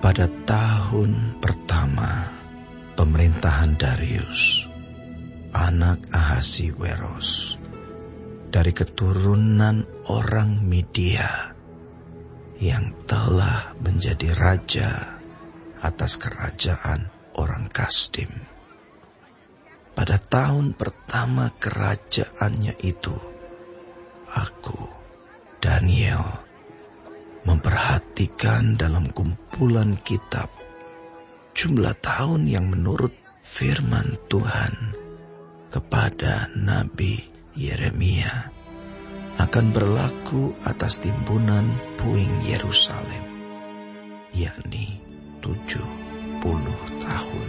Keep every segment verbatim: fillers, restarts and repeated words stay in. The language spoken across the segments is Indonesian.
Pada tahun pertama pemerintahan Darius, anak Ahasiweros, dari keturunan orang Media yang telah menjadi raja atas kerajaan orang Kasdim. Pada tahun pertama kerajaannya itu, aku, Daniel, memperhatikan dalam kumpulan kitab jumlah tahun yang menurut firman Tuhan kepada Nabi Yeremia akan berlaku atas timbunan puing Yerusalem, yakni tujuh puluh tahun.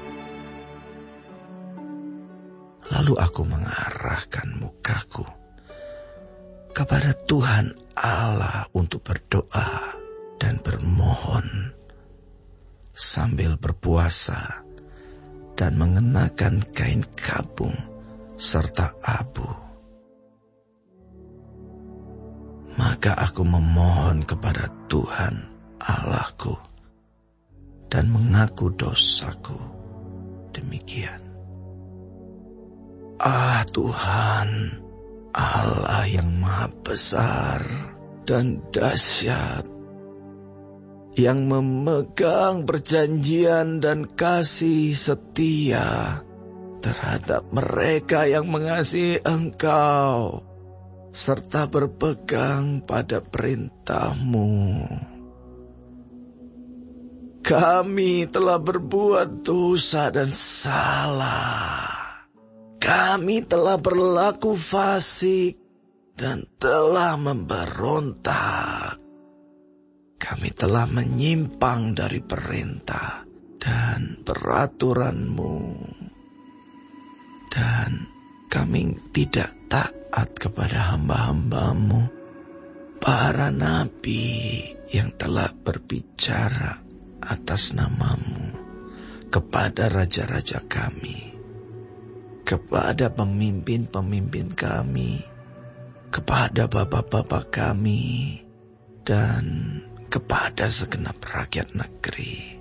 Lalu aku mengarahkan mukaku kepada Tuhan Allah untuk berdoa dan bermohon sambil berpuasa dan mengenakan kain kabung serta abu. Maka aku memohon kepada Tuhan Allahku dan mengaku dosaku demikian. Ah Tuhan, Allah yang maha besar dan dahsyat, yang memegang perjanjian dan kasih setia terhadap mereka yang mengasihi Engkau, serta berpegang pada perintah-Mu. Kami telah berbuat dosa dan salah. Kami telah berlaku fasik dan telah memberontak. Kami telah menyimpang dari perintah dan peraturan-Mu. Dan kami tidak taat kepada hamba-hamba-Mu, para nabi yang telah berbicara atas nama-Mu kepada raja-raja kami, kepada pemimpin-pemimpin kami, kepada bapak-bapak kami, dan kepada segenap rakyat negeri.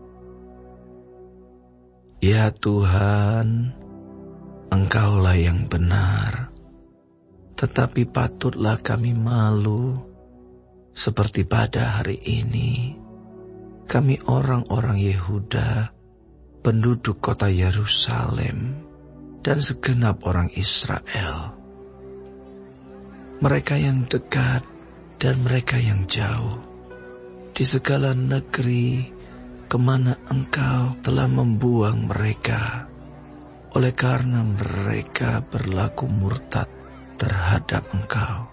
Ya Tuhan, Engkaulah yang benar, tetapi patutlah kami malu, seperti pada hari ini, kami orang-orang Yehuda, penduduk kota Yerusalem, dan segenap orang Israel, mereka yang dekat dan mereka yang jauh, di segala negeri kemana Engkau telah membuang mereka, oleh karena mereka berlaku murtad terhadap Engkau.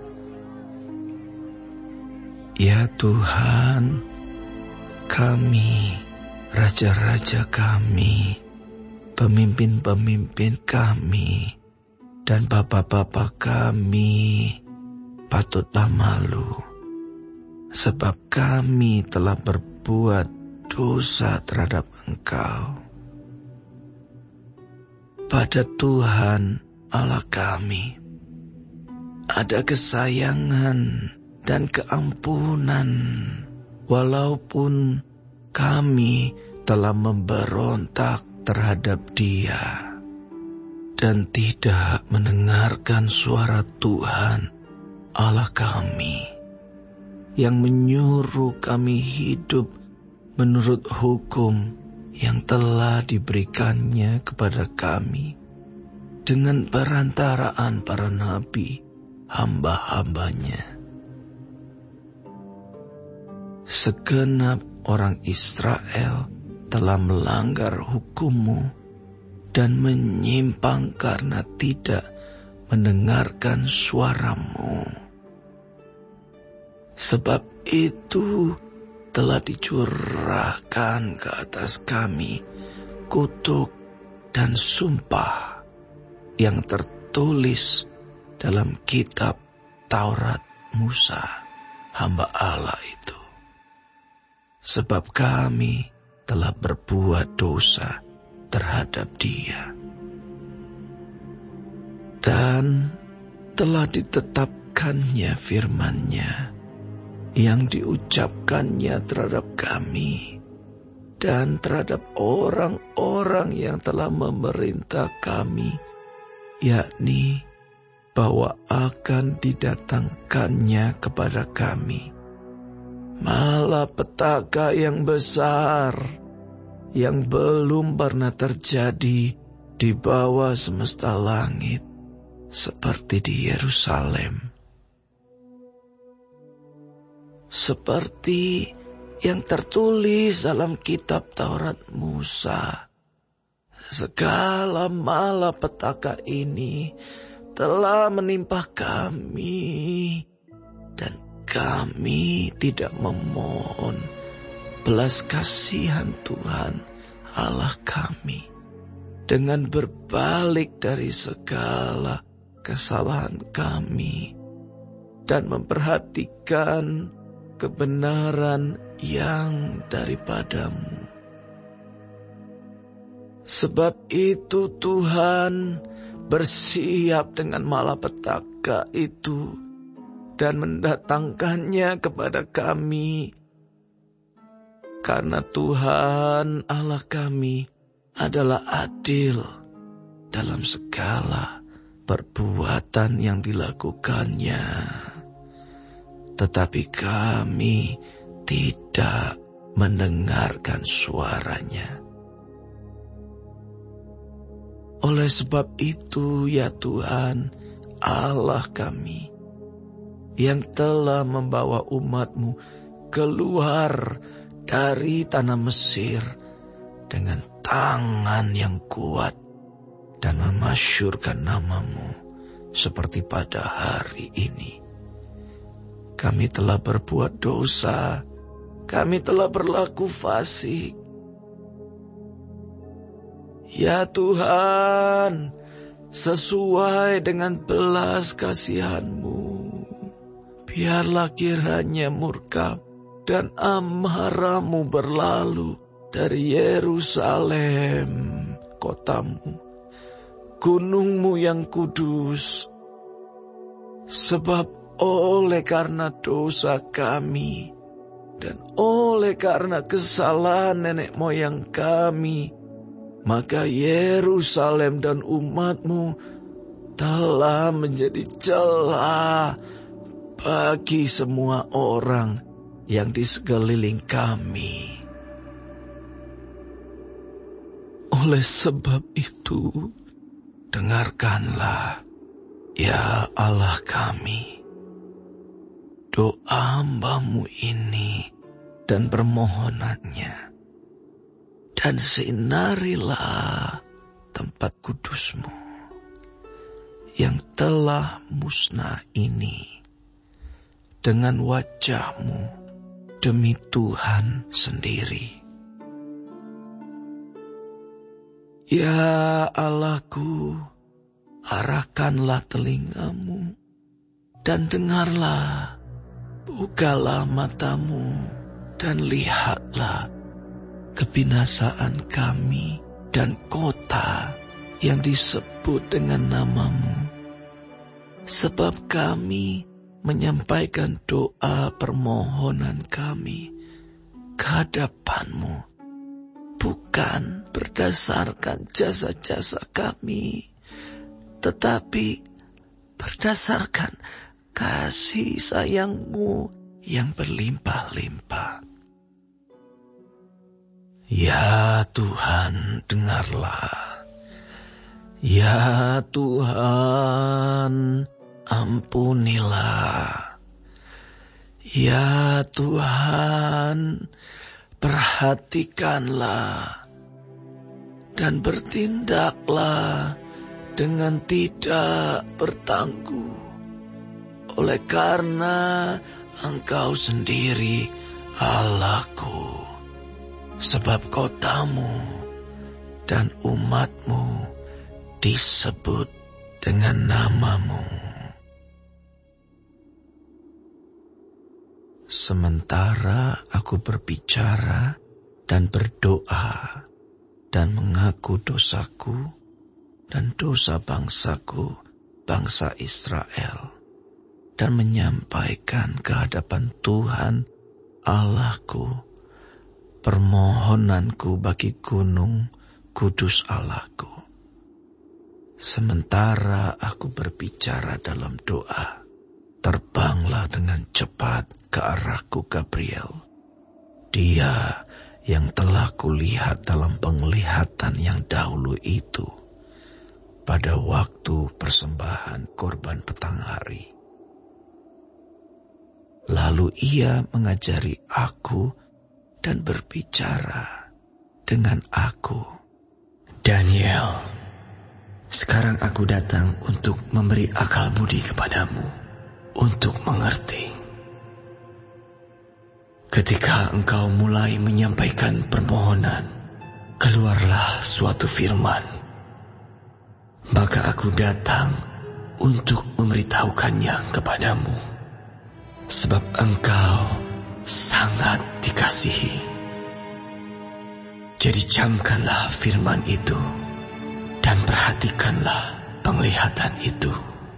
Ya Tuhan, kami, raja-raja kami, pemimpin-pemimpin kami, dan bapak-bapak kami patutlah malu, sebab kami telah berbuat dosa terhadap Engkau. Pada Tuhan Allah kami ada kesayangan dan keampunan, walaupun kami telah memberontak terhadap Dia dan tidak mendengarkan suara Tuhan Allah kami yang menyuruh kami hidup menurut hukum yang telah diberikannya kepada kami dengan perantaraan para nabi, hamba-hambanya. Segenap orang Israel telah melanggar hukum-Mu dan menyimpang karena tidak mendengarkan suara-Mu. Sebab itu telah dicurahkan ke atas kami kutuk dan sumpah yang tertulis dalam kitab Taurat Musa, hamba Allah itu. Sebab kami telah berbuat dosa terhadap Dia. Dan telah ditetapkannya firman-Nya yang diucapkannya terhadap kami dan terhadap orang-orang yang telah memerintah kami, yakni bahwa akan didatangkannya kepada kami malapetaka yang besar yang belum pernah terjadi di bawah semesta langit seperti di Yerusalem. Seperti yang tertulis dalam kitab Taurat Musa, segala malapetaka ini telah menimpa kami, dan kami tidak memohon belas kasihan Tuhan Allah kami dengan berbalik dari segala kesalahan kami dan memperhatikan kebenaran yang daripadamu. Sebab itu Tuhan bersiap dengan malapetaka itu dan mendatangkannya kepada kami, karena Tuhan Allah kami adalah adil dalam segala perbuatan yang dilakukannya. Tetapi kami tidak mendengarkan suaranya. Oleh sebab itu, ya Tuhan Allah kami, yang telah membawa umat-Mu keluar dari tanah Mesir dengan tangan yang kuat dan memasyurkan nama-Mu seperti pada hari ini. Kami telah berbuat dosa, kami telah berlaku fasik. Ya Tuhan, sesuai dengan belas kasihan-Mu, biarlah kiranya murka dan amarah-Mu berlalu dari Yerusalem, kota-Mu, gunung-Mu yang kudus. Sebab oleh karena dosa kami dan oleh karena kesalahan nenek moyang kami, maka Yerusalem dan umat-Mu telah menjadi celah bagi semua orang yang di sekeliling kami. Oleh sebab itu, dengarkanlah, ya Allah kami, doa hamba-Mu ini dan permohonannya, dan sinarilah tempat kudus-Mu yang telah musnah ini dengan wajah-Mu demi Tuhan sendiri. Ya Allahku, arahkanlah telinga-Mu dan dengarlah. Bukalah mata-Mu dan lihatlah kebinasaan kami dan kota yang disebut dengan nama-Mu. Sebab kami menyampaikan doa permohonan kami ke hadapan-Mu, bukan berdasarkan jasa-jasa kami, tetapi berdasarkan kasih sayang-Mu yang berlimpah-limpah. Ya Tuhan, dengarlah. Ya Tuhan, ampunilah. Ya Tuhan, perhatikanlah dan bertindaklah dengan tidak bertangguh. Oleh karena Engkau sendiri Allahku, sebab kota-Mu dan umat-Mu disebut dengan nama-Mu. Sementara aku berbicara dan berdoa dan mengaku dosaku dan dosa bangsaku, bangsa Israel, dan menyampaikan ke hadapan Tuhan Allahku permohonanku bagi gunung kudus Allahku. Sementara aku berbicara dalam doa, terbanglah dengan cepat ke arahku Gabriel. Dia yang telah kulihat dalam penglihatan yang dahulu itu, pada waktu persembahan korban petang hari. Lalu ia mengajari aku dan berbicara dengan aku. Daniel, sekarang aku datang untuk memberi akal budi kepadamu, untuk mengerti. Ketika engkau mulai menyampaikan permohonan, keluarlah suatu firman. Maka aku datang untuk memberitahukannya kepadamu, sebab engkau sangat dikasihi. Jadi camkanlah firman itu, dan perhatikanlah penglihatan itu.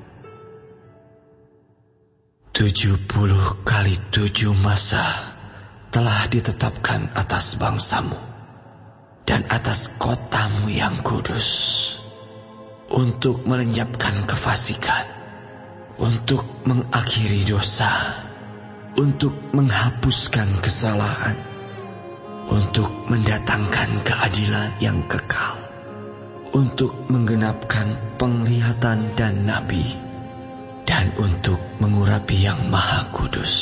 Tujuh puluh kali tujuh masa telah ditetapkan atas bangsamu dan atas kotamu yang kudus, untuk melenyapkan kefasikan, untuk mengakhiri dosa, untuk menghapuskan kesalahan, untuk mendatangkan keadilan yang kekal, untuk menggenapkan penglihatan dan nabi, dan untuk mengurapi yang maha kudus.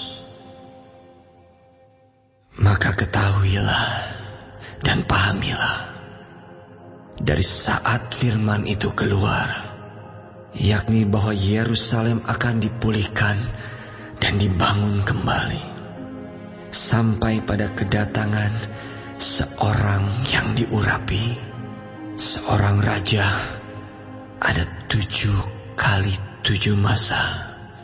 Maka ketahuilah dan pahamilah, dari saat firman itu keluar, yakni bahwa Yerusalem akan dipulihkan dan dibangun kembali, sampai pada kedatangan seorang yang diurapi, seorang raja, ada tujuh kali tujuh masa,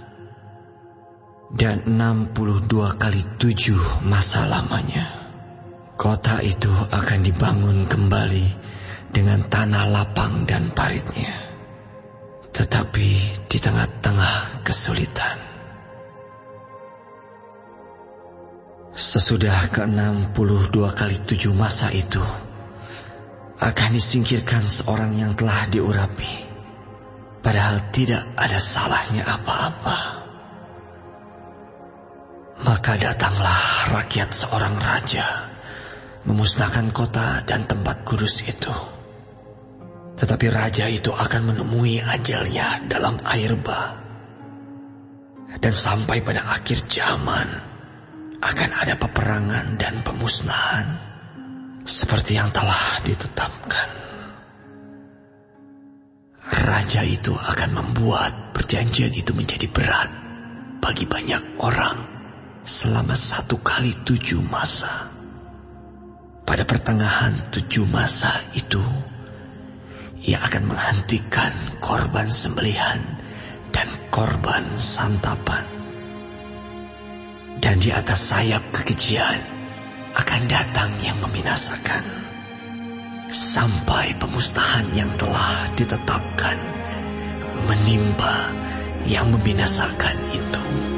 dan enam puluh dua kali tujuh masa lamanya. Kota itu akan dibangun kembali dengan tanah lapang dan paritnya, tetapi di tengah-tengah kesulitan. Sesudah ke enam puluh dua kali tujuh masa itu, akan disingkirkan seorang yang telah diurapi, padahal tidak ada salahnya apa-apa. Maka datanglah rakyat seorang raja, memusnahkan kota dan tempat kudus itu. Tetapi raja itu akan menemui ajalnya dalam air bah. Dan sampai pada akhir zaman, akan ada peperangan dan pemusnahan, seperti yang telah ditetapkan. Raja itu akan membuat perjanjian itu menjadi berat bagi banyak orang selama satu kali tujuh masa. Pada pertengahan tujuh masa itu, ia akan menghentikan korban sembelihan dan korban santapan. Dan di atas sayap kekejian akan datang yang membinasakan, sampai pemusnahan yang telah ditetapkan menimpa yang membinasakan itu.